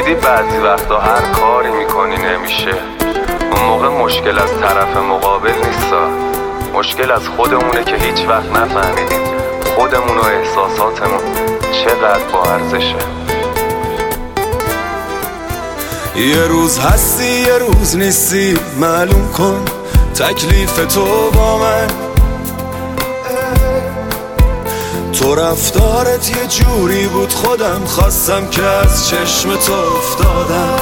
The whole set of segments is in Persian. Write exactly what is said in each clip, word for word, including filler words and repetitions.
دیدی بعضی وقتا هر کاری میکنی نمیشه، اون موقع مشکل از طرف مقابل نیستا، مشکل از خودمونه که هیچ وقت نفهمیدیم خودمون و احساساتمون چقدر با ارزشه. یه روز هستی یه روز نیستی، معلوم کن تکلیف تو با من. تو رفتارت یه جوری بود خودم خواستم که از چشم تو افتادم.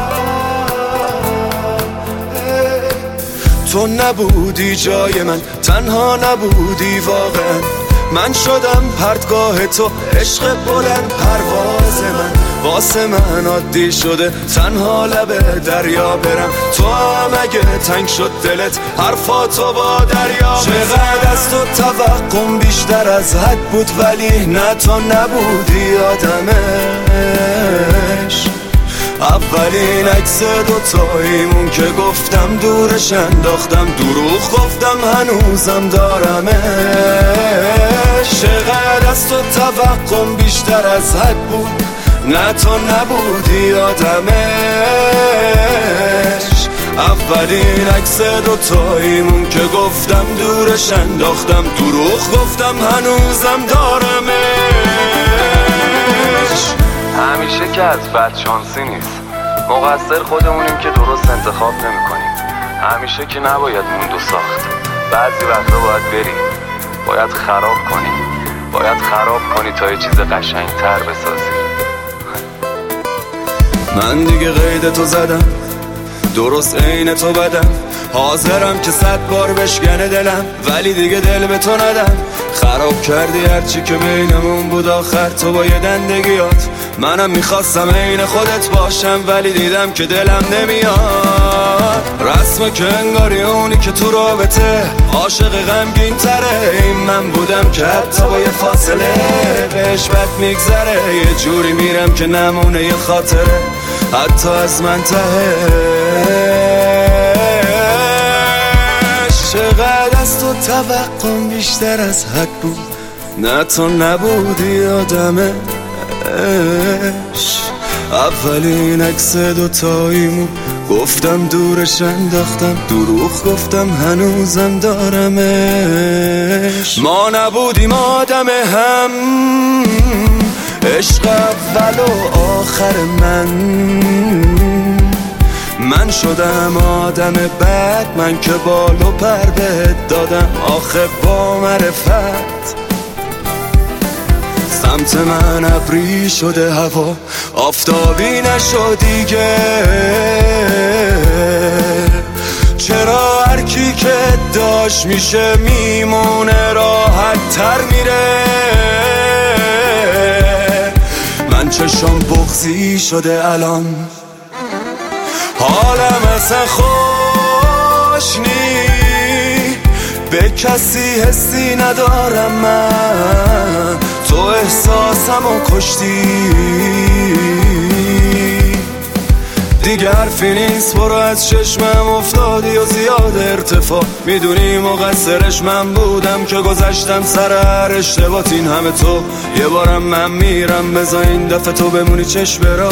تو نبودی جای من، تنها نبودی واقعا، من شدم پرتگاه تو، عشق بلند پرواز من. واسه من عادی شده تنها لب دریا برم، تو هم اگه تنگ شد دلت حرفاتو با دریا. چقدر از تو توقعم بیشتر از حد بود، ولی نه تو نبودی آدمش. اولین عکس دوتاییمون که گفتم دورش انداختم، دروغ گفتم هنوزم دارمش. چقدر از تو توقعم بیشتر از حد بود، نه تو نبودی آدمش. اولین عکس دوتاییمون که گفتم دورش انداختم، دروغ گفتم هنوزم دارمش. همیشه که از بدشانسی نیست، مقصر خودمونیم که درست انتخاب نمی کنیم. همیشه که نباید موند و ساخت، بعضی وقتا باید بری، باید خراب کنی، باید خراب کنی تا یه چیز قشنگ تر بسازی. من دیگه قید تو زدم، درست عین تو بدم، حاضرم که صد بار بشکنه دلم، ولی دیگه دل به تو ندم. خراب کردی هرچی که بینمون بود، آخر تو با یه دندگیات. منم میخواستم عین خودت باشم، ولی دیدم که دلم نمیاد. رسمه که انگاری اونی که تو رابطه عاشق غمگین تره، این من بودم که حتی با یه فاصله بهش بد میگذره. یه جوری میرم که نمونه یه خاطره حتی از من تهش. چقدر از تو توقعم بیشتر از حد بود، نه تو نبودی آدمش. اولین عکس دوتاییمون گفتم دورش انداختم، دروغ گفتم هنوزم دارمش. ما نبودیم آدم هم، عشق اول و آخر من. من شدم آدم بد، من که بال و پر بهت دادم آخه با معرفت. سمت من ابری شده هوا، آفتابی نشد دیگه. چرا هر کی که داشت میشه میمونه، راحت تر میره. من چشم بغضی شده الان، حالم اصلا خوش نی، به کسی حسی ندارم من، تو احساسمو کشتی. دیگه حرفی نیست، برو از چشمم افتادی و زیاد ارتفاع. میدونی مقصرش من بودم که گذشتم سر هر اشتباهت. این همه تو یه بارم من میرم، بذار این دفعه تو بمونی چشم برا.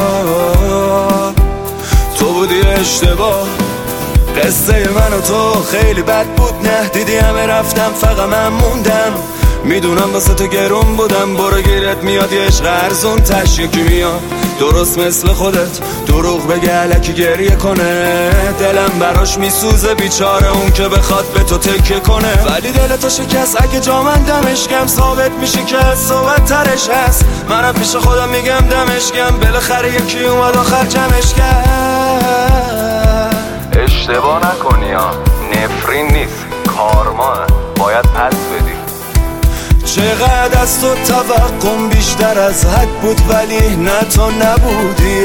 تو بودی اشتباه، قصه من و تو خیلی بد بود، نه دیدی همه رفتم فقط من موندم. میدونم واسه تو گرون بودم، برو گیرت میاد یه عشق ارزون تش یکی میاد درست مثل خودت، دروغ بگه الکی گریه کنه. دلم براش میسوزه بیچاره، اون که بخواد به تو تکیه کنه، ولی دل تو شکست. اگه جا من دمش گم ثابت میشی که از صحبت ترش هست. منم پیش خودم میگم دمش گم، بالاخره یکی اومد آخر جمعش کرد. اشتباه نکنی ها، نفرین نیست، کارما باید پس بدی. چقدر از تو توقعم بیشتر از حد بود، ولی نه تو نبودی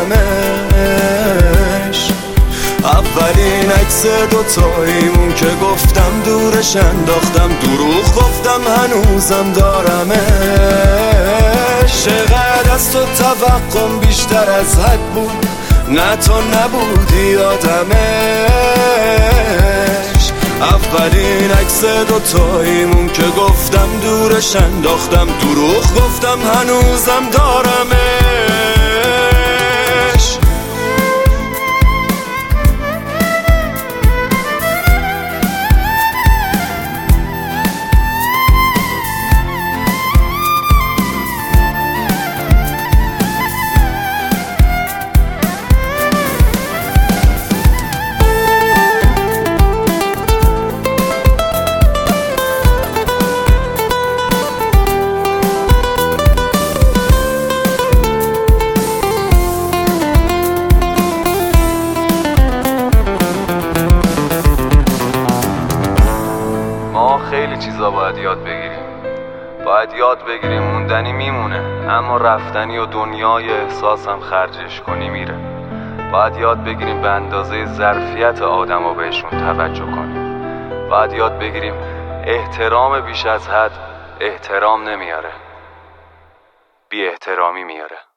آدمش. اولین عکس دوتاییمون که گفتم دورش انداختم، دروغ گفتم هنوزم دارمش. چقدر از تو توقعم بیشتر از حد بود، نه تو نبودی آدمش. اولین عکس دوتاییمون که گفتم دورش انداختم، دروغ گفتم هنوزم دارمش. یاد بگیریم موندنی میمونه، اما رفتنی و دنیای احساسم خرجش کنی میره. باید یاد بگیریم به اندازه ظرفیت آدم و بهشون توجه کنیم. باید یاد بگیریم احترام بیش از حد احترام نمیاره، بی احترامی میاره.